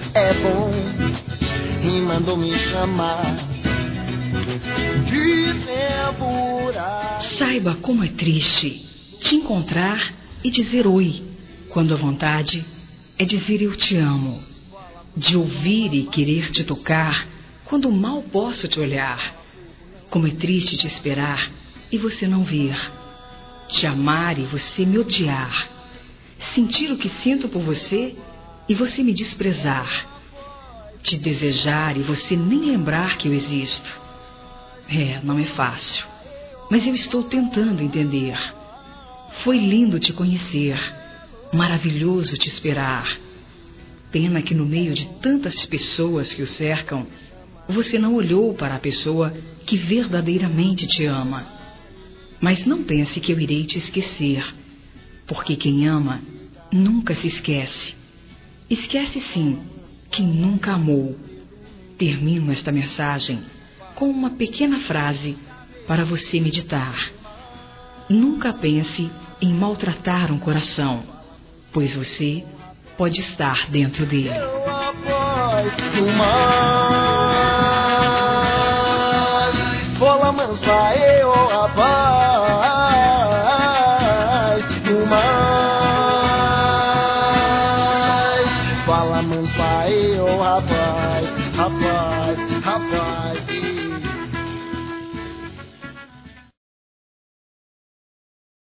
é bom e mandou me chamar de temporada. Saiba como é triste te encontrar e dizer oi, quando a vontade é dizer eu te amo, de ouvir e querer te tocar, quando mal posso te olhar. Como é triste te esperar e você não vir, te amar e você me odiar, sentir o que sinto por você e você me desprezar, te desejar e você nem lembrar que eu existo. Não é fácil, mas eu estou tentando entender. Foi lindo te conhecer, maravilhoso te esperar. Pena que no meio de tantas pessoas que o cercam, você não olhou para a pessoa que verdadeiramente te ama. Mas não pense que eu irei te esquecer, porque quem ama nunca se esquece. Esquece sim quem nunca amou. Termino esta mensagem com uma pequena frase para você meditar. Nunca pense em maltratar um coração, pois você pode estar dentro dele. Eu aposto mais, bola mansa, eu aposto mais, bola mansa, eu rapaz.